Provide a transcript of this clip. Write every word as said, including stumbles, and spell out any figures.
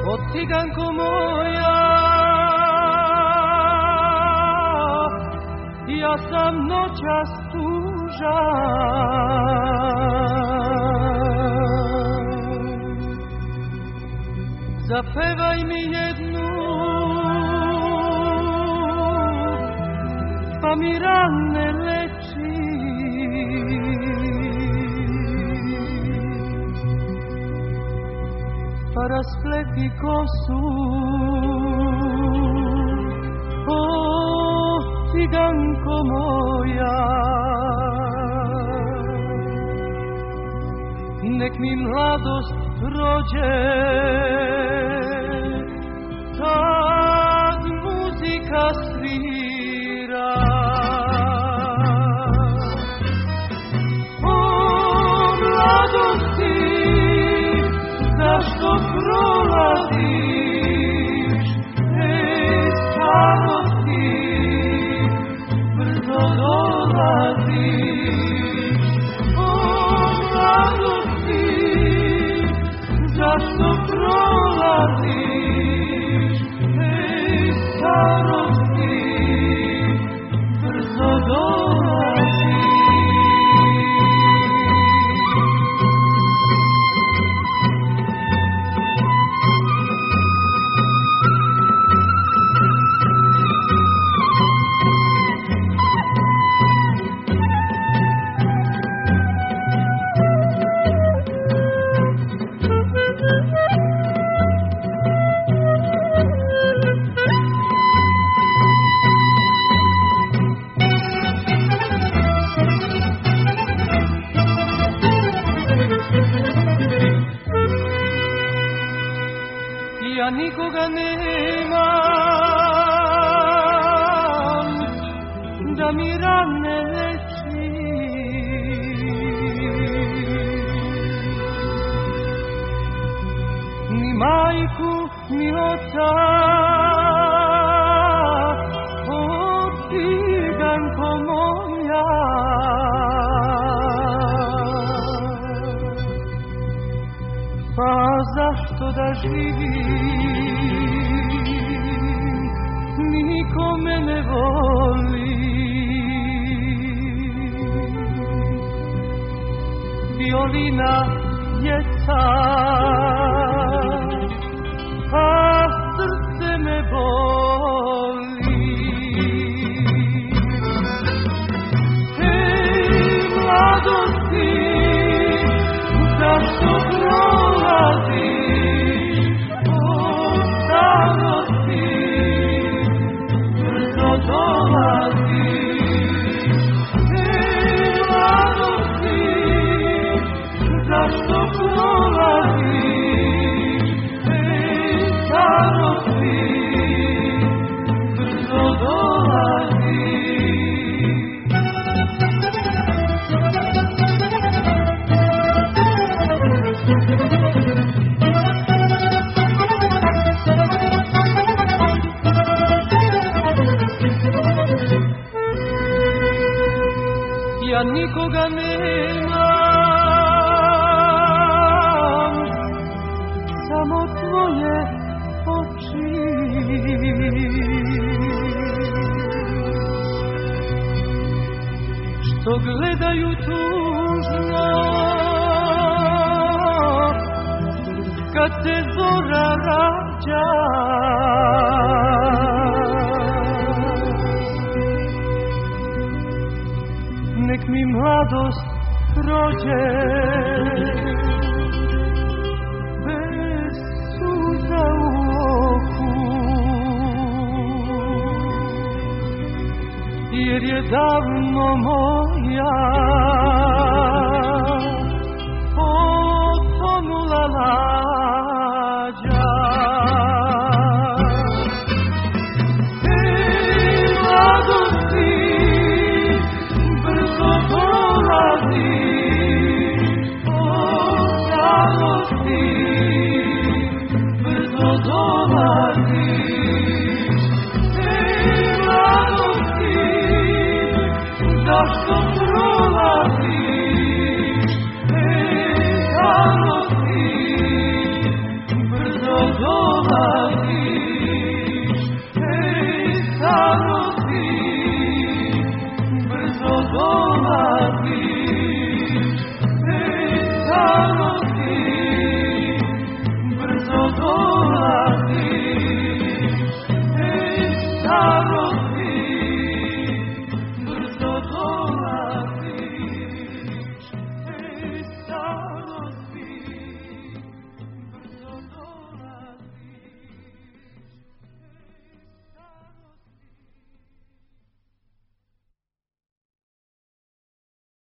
O ciganko moja, ja sam noćas tužan. Zapevaj mi jednu, pa mi rane leči. Pa raspleti kosu, o ciganko moja. Nek mi mladost prođe, kad muzika svira. O mladosti, zašto prolaziš, ej starosti, brzo dolaziš. O mladosti, zašto prolaziš, ej starosti, brzo dolaziš. Ja nikoga nemam da mi rane leči, ni majku ni oca, o ciganko moja. Pa zašto da živim, niko me ne voli. Violina je car, a srce me boli. Hej mladosti, zašto prolaziš, o starosti, brzo dolaziš. Hej mladosti, zašto prolaziš, ej starosti, brzo dolaziš. Ja nikoga nemam, samo tvoje oči. Što gledaju tužno, kad se zora rađa. Nek mi mladost prođe,